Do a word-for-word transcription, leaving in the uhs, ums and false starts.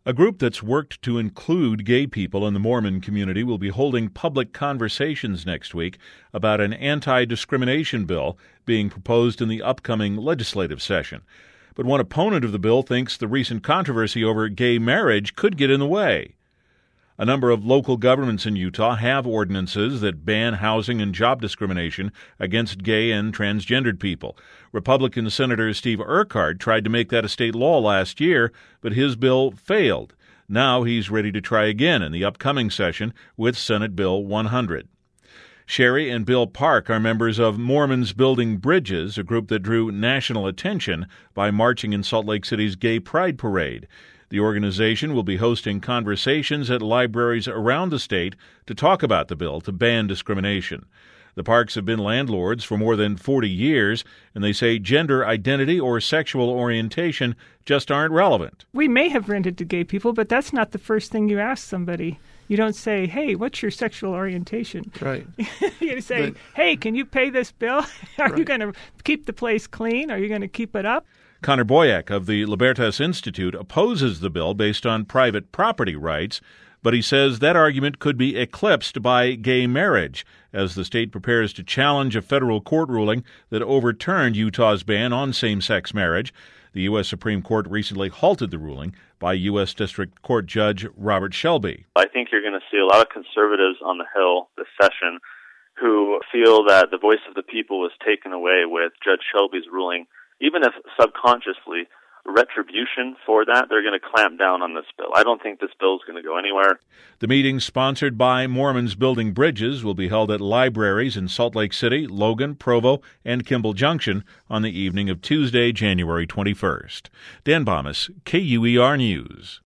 A group that's worked to include gay people in the Mormon community will be holding public conversations next week about an anti-discrimination bill being proposed in the upcoming legislative session. But one opponent of the bill thinks the recent controversy over gay marriage could get in the way. A number of local governments in Utah have ordinances that ban housing and job discrimination against gay and transgendered people. Republican Senator Steve Urquhart tried to make that a state law last year, but his bill failed. Now he's ready to try again in the upcoming session with Senate Bill one hundred. Sherry and Bill Park are members of Mormons Building Bridges, a group that drew national attention by marching in Salt Lake City's Gay Pride Parade. The organization will be hosting conversations at libraries around the state to talk about the bill to ban discrimination. The Parks have been landlords for more than forty years, and they say gender identity or sexual orientation just aren't relevant. We may have rented to gay people, but that's not the first thing you ask somebody. You don't say, hey, what's your sexual orientation? Right. You say, but, hey, can you pay this bill? Are right. you going to keep the place clean? Are you going to keep it up? Connor Boyack of the Libertas Institute opposes the bill based on private property rights, but he says that argument could be eclipsed by gay marriage as the state prepares to challenge a federal court ruling that overturned Utah's ban on same-sex marriage. The U S Supreme Court recently halted the ruling by U S District Court Judge Robert Shelby. I think you're going to see a lot of conservatives on the Hill this session who feel that the voice of the people was taken away with Judge Shelby's ruling. Even if subconsciously retribution for that, they're going to clamp down on this bill. I don't think this bill is going to go anywhere. The meeting, sponsored by Mormons Building Bridges, will be held at libraries in Salt Lake City, Logan, Provo, and Kimball Junction on the evening of Tuesday, January twenty-first. Dan Bomas, K U E R News.